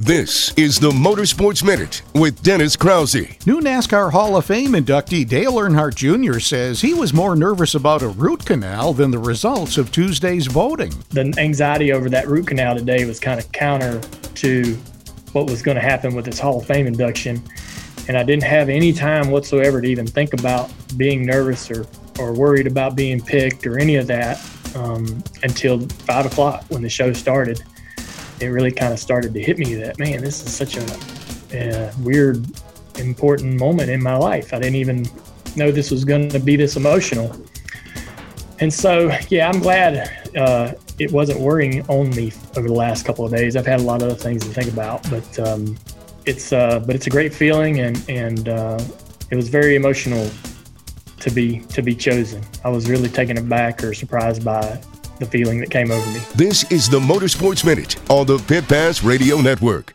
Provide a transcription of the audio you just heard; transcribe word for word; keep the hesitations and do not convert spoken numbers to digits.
This is the Motorsports Minute with Dennis Krause. New NASCAR Hall of Fame inductee Dale Earnhardt Junior says he was more nervous about a root canal than the results of Tuesday's voting. The anxiety over that root canal today was kind of counter to what was going to happen with this Hall of Fame induction. And I didn't have any time whatsoever to even think about being nervous or, or worried about being picked or any of that um, until five o'clock when the show started. It really kind of started to hit me that, man, this is such a, a weird, important moment in my life. I didn't even know this was going to be this emotional. And so, yeah, I'm glad uh, it wasn't worrying on me over the last couple of days. I've had a lot of other things to think about, but um, it's uh, but it's a great feeling, and and uh, it was very emotional to be to be chosen. I was really taken aback or surprised by the feeling that came over me. This is the Motorsports Minute on the Pit Pass Radio Network.